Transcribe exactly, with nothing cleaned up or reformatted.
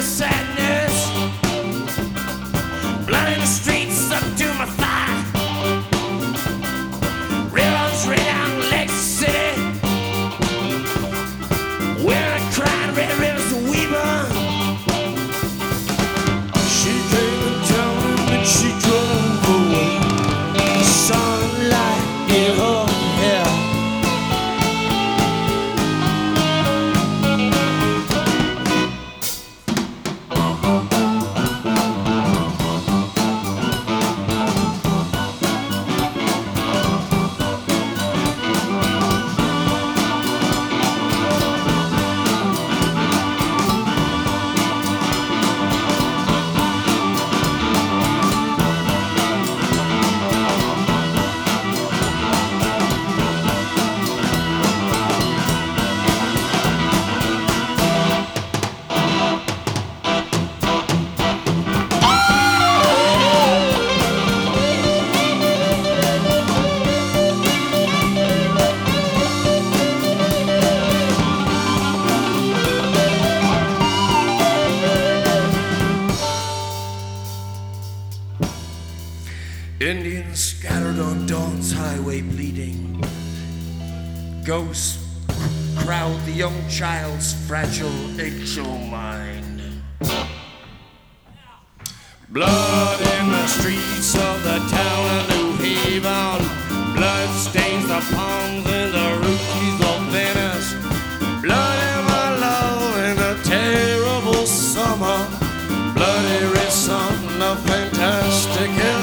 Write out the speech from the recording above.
sadness. Blood in the streets up to my thigh. Rivers right down Lexus City. Where I cried red rivers to weeper. She came and told him that she drove away. Sunlight in her hair. Indians scattered on dawn's highway bleeding. Ghosts crowd the young child's fragile eggshell mind. Blood in the streets of the town of New Haven. Blood stains the palms and the rookies of Venice. Blood in my love in a terrible summer. Bloody red sun of fantastic